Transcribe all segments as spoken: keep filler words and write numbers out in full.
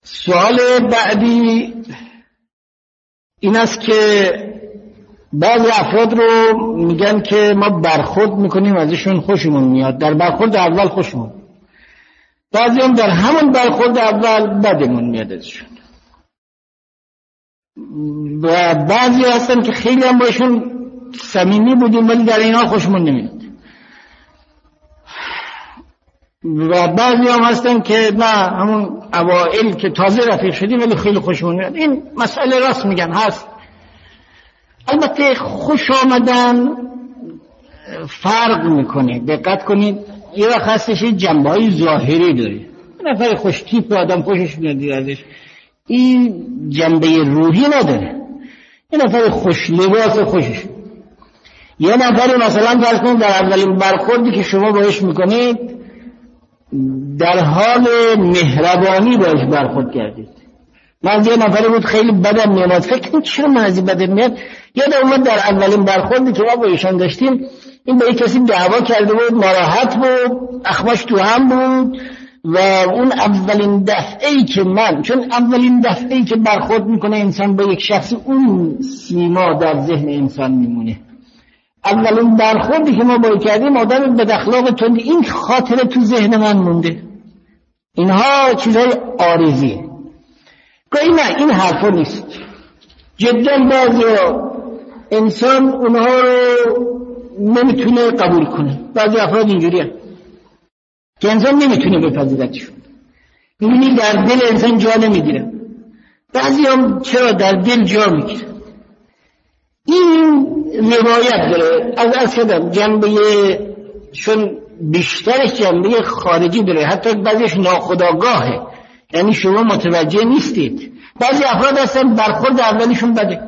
سوال بعدی این است که بعضی افراد رو میگن که ما برخورد میکنیم ازشون خوشمون میاد، در برخورد اول خوشمون، بعضی هم در همون برخورد اول بدمون میاد ازشون، و بعضی هستن که خیلی هم باشون صمیمی بودیم ولی در اینا خوشمون نمیاد، و بعضی هم هستن که نه همون اوائل که تازه رفیق شدیم ولی خیلی خوشمون میاد. این مسئله راست میگن هست. البته خوش آمدن فرق میکنه، دقت کنید. یه وقت هستش جنبه های ظاهری داره، نفر خوش تیپ آدم خوشش میاد ازش، این جنبه روحی نداره. یه نفر خوش لباس خوشش، یه نفر مثلا فرض کنید در اولین برخوردی که شما باش میکنید در حال مهربانی باش برخورد کردید. من یه نفری بود خیلی بدم میاد، فکر کنید چرا من از این بدم میاد. یاد اومد در اولین برخوردی که ما با ایشان داشتیم این به یک کسی دعوا کرده بود، ناراحت بود، اخماش تو هم بود، و اون اولین دفعه‌ای که من چون اولین دفعه‌ای که برخورد میکنه انسان با یک شخص اون سیما در ذهن انسان میمونه. اولین برخوردی که ما با کردیم آدم بد اخلاق تند، این خاطره تو ذهن من مونده. اینها چیزای عارضیه. گاهی نه این حرفا نیست. جدا بعضی انسان اونها رو نمیتونه قبول کنه. بعضی افراد اینجوری هست که انسان نمیتونه بپذیرتشون. میبینی در دل انسان جا نمیگیره. بعضی هم چرا در دل جا میگیره. این روایت داره از از کدام جنبه شون بیشترش جنبه خارجی داره، حتی بعضیش ناخودآگاهه، یعنی شما متوجه نیستید. بعضی افراد هستن برخورد اولیشون بده.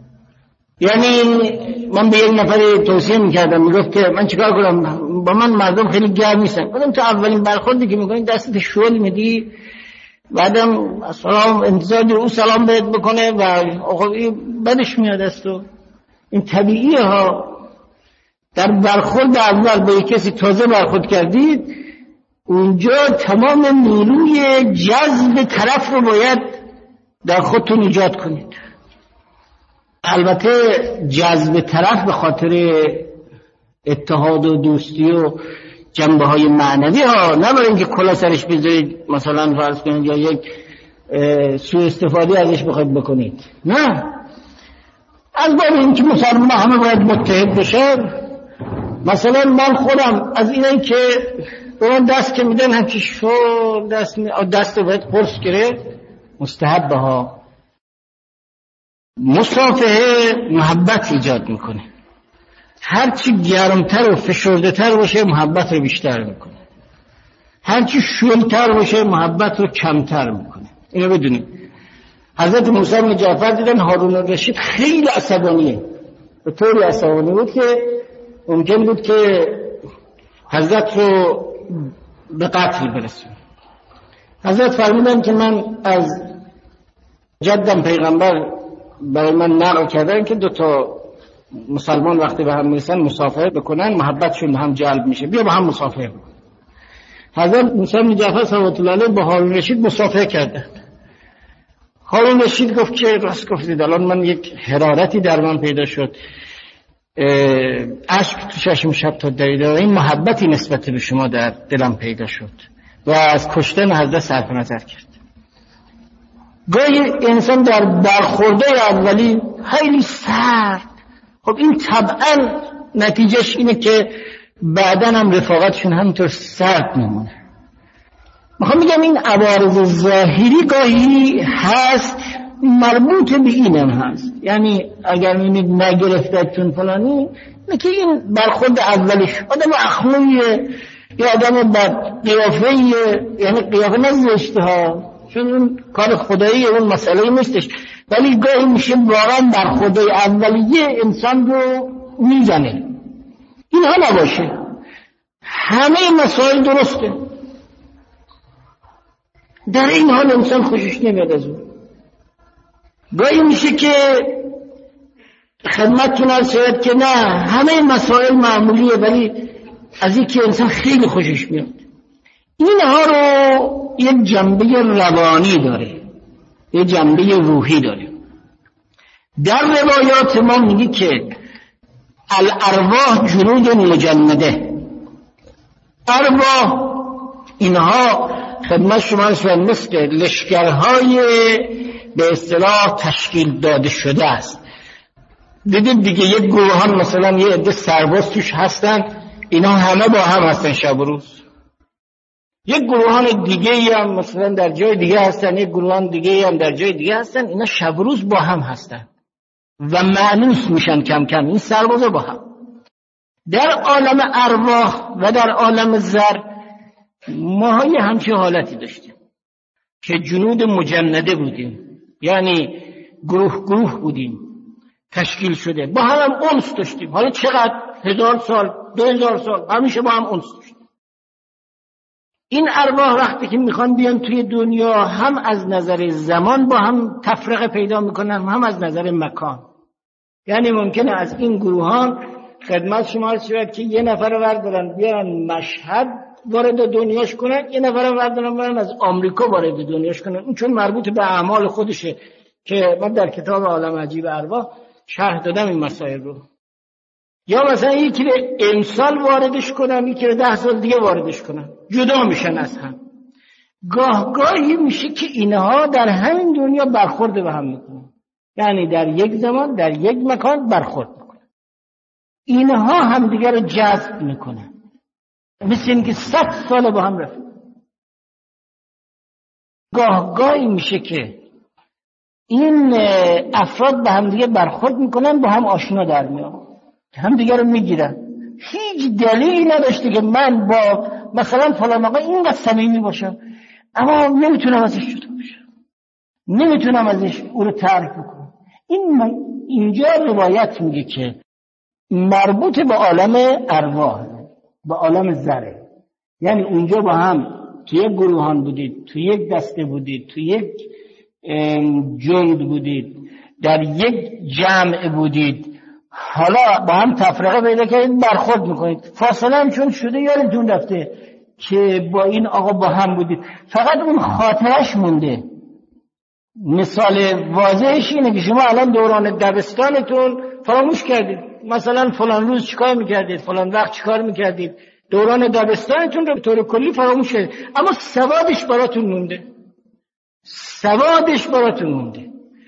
یعنی من به یک نفر توصیه میکردم، میگفت که من چیکار کنم، با من مردم خیلی گرم نیستن. گفتم تو اولین برخوردی که میکنی دستت شل میدی، بعدم سلام انتظار او سلام بهت بکنه و آخه بدش میاد است. و این طبیعیه ها. در برخورد اول با کسی تازه برخورد کردید، اونجا تمام نیروی جذب طرف رو باید در خودتون ایجاد کنید. البته جذب طرف به خاطر اتحاد و دوستی و جنبه های معنوی ها، نه برای اینکه کلا سرش بذارید مثلا فرض کنید یا یک سوء استفاده ازش بخواید بکنید، نه، از باب اینکه مسلمان همه باید متحد بشن. مثلا من خودم از اینایی که به من دست که میدن همچی شو دست می... دست باید قرص گرفت، مستحبه ها. مصافحه محبت ایجاد میکنه، هرچی گرمتر و فشرده تر باشه محبت رو بیشتر میکنه، هرچی شلتر باشه محبت رو کمتر میکنه. اینو بدونید. حضرت موسی بن جعفر دیدن هارون الرشید خیلی عصبانیه، به طوری عصبانی بود که ممکن بود که حضرت رو به قتل برسونه. حضرت فرمودن که من از جدم پیغمبر برای من نقل کردن که دو تا مسلمان وقتی به هم میرسن مصافحه بکنن محبتشون هم جلب میشه، بیا با هم مصافحه بکن. حضرت موسی بن جعفر صلوات الله علیه با هارون الرشید مصافحه کردند. هارون الرشید گفت که راست گفتید، الان من یک حرارتی در من پیدا شد، اشک تو چشم شب تا دریده، این محبتی نسبت به شما در دلم پیدا شد و از کشتن حضرت صرف نظر کرد. گاهی انسان در برخورده اولی خیلی سرد، خب این طبعا نتیجهش اینه که بعداً هم رفاقتشون همینطور سرد میمونه. میخوام بگم این عوارض ظاهری گاهی هست، مربوط به اینم هست. یعنی اگر میبینید نگرفتتون فلانی، نه که این برخورد اولیش آدم اخمویه یا آدم بد قیافهیه، یعنی قیافه نزشته ها، چون اون کار خداییه، اون مسئله نیستش، ولی گاهی میشه واقعا برخورد اولیه انسان رو میزنه. این ها نباشه، همه مسائل درسته، در این حال انسان خوشش نمیاد از اون. گاهی میشه که خدمتتون عرض شد که نه همه مسائل معمولیه ولی از این که انسان خیلی خوشش میاد. اینها رو یک جنبه روانی داره. یه جنبه روحی داره. در روایات ما میگه که الارواح جنود مجنده، ارواح اینها خدمت شما هستن مثل لشکرهای به اصطلاح تشکیل داده شده است. دیدید دیگه یک گروهان مثلا یه عده سرباز توش هستن، اینا همه با هم هستن شب و روز. یک گروهان دیگه هم مثلا در جای دیگه هستن، یک گروهان دیگه هم در جای دیگه هستن، اینا شب و روز با هم هستن و مأنوس میشن کم کم این سربازا با هم. در عالم ارواح و در عالم زر ما یه همچین حالتی داشتیم که جنود مجنده بودیم، یعنی گروه گروه بودیم تشکیل شده، با هم هم انس داشتیم. حالا چقدر هزار سال دو هزار سال همیشه با هم انس داشتیم. این ارواح وقتی که میخوان بیان توی دنیا هم از نظر زمان با هم تفرقه پیدا میکنن، هم از نظر مکان. یعنی ممکنه از این گروهان خدمت شما عرض شود که یه نفر رو بردارن بیان مشهد وارد دنیاش کنن، یه نفر رو بردارن بیان از آمریکا وارد دنیاش کنن. اون چون مربوط به اعمال خودشه که من در کتاب عالم عجیب ارواح شرح دادم این مسائل رو. یا مثلا یکی رو امسال واردش کنن، یکی رو ده سال دیگه واردش کنن، جدا میشن از هم. گاه گاهی میشه که اینها در همین دنیا برخورد به هم میکنن، یعنی در یک زمان در یک مکان برخورد میکنن. اینها هم دیگر رو جذب میکنن، مثل اینکه صد سال با هم رفت. گاه گاهی میشه که این افراد به هم دیگه برخورد میکنن، با هم آشنا در میان، هم دیگه رو میگیرن. هیچ دلیلی نداشته که من با مثلا فلان آقا اینقدر صمیمی باشم، اما نمیتونم ازش جدا بشم، نمیتونم ازش او رو تعریف بکنم. این اینجا روایت میگه که مربوط به عالم ارواح، به عالم زره. یعنی اونجا با هم تو یک گروهان بودید، تو یک دسته بودید، تو یک جند بودید، در یک جمع بودید، حالا با هم تفرقه پیدا کردید، برخورد میکنید. فاصله هم چون شده یادتون رفته که با این آقا با هم بودید، فقط اون خاطرش مونده. مثال واضحش اینه که شما الان دوران دبستانتون فراموش کردید، مثلا فلان روز چیکار میکردید، فلان وقت چیکار میکردید، دوران دبستانتون رو به طور کلی فراموش کردید، اما سوادش براتون مونده، سوادش براتون مونده.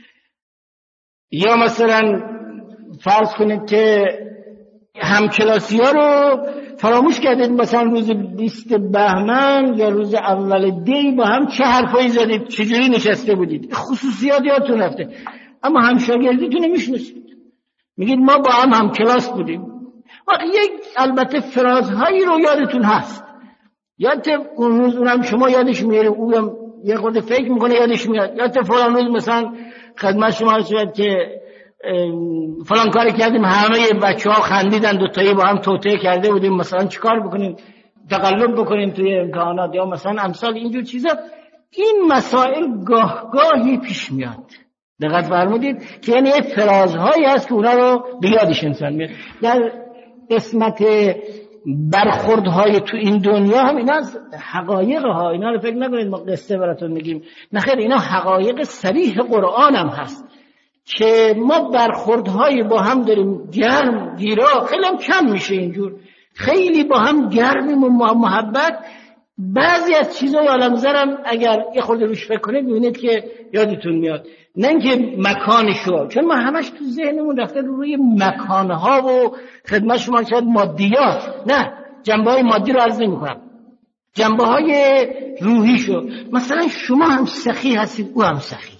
یا مثلا فرض کنید که همکلاسی ها رو فراموش کردید، مثلا روز بیست بهمن یا روز اول دی با هم چه حرفایی زدید، چجوری نشسته بودید، خصوصیات یادتون رفته، اما همشاگردیتون میشناسید، میگید ما با هم هم کلاس بودیم. وقت یک البته فرازهایی رو یادتون هست، یادت اون روز اونم شما یادش میاره، اونم یه خورده فکر میکنه یادش میاد. یادت فلان روز مثلا خدمت شما شد که فلان کاری کردیم، همه بچه ها خندیدن، دوتایی با هم توطئه کرده بودیم، مثلا چیکار بکنیم، تقلب بکنیم توی امتحانات یا مثلا امثال اینجور چیزا. این مسائل گاه گاهی پیش میاد، دقت فرمودید که یعنی فرازهایی هست که اونا رو بیادش انسان میاد. در قسمت برخوردهای تو این دنیا هم اینا حقایق ها، اینا رو فکر نکنید ما قصه براتون میگیم، نخیر، اینا حقایق صریح قرآن هم هست که ما برخوردهای با هم داریم، گرم گیرا، خیلی هم کم میشه اینجور، خیلی با هم گرمیم و محبت. بعضی از چیزای عالم زرم اگر یه خورده روش فکر کنید میبینید که یادتون میاد، نه اینکه مکانشو، چون ما همش تو ذهنمون رفته روی مکانها و خدمت شما شاید مادیات، نه، جنبه های مادی رو عرض نمی کنم، جنبه های روحی شو. مثلا شما هم سخی هستید، او هم سخی،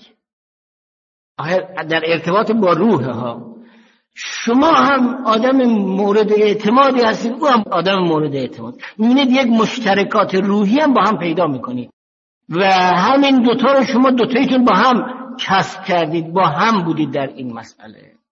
در ارتباط با روح ها. شما هم آدم مورد اعتمادی هستید، او هم آدم مورد اعتماد. میبینید یک مشترکات روحی هم با هم پیدا میکنید و همین دوتا رو شما دوتاییتون با هم کسب کردید، با هم بودید در این مسئله.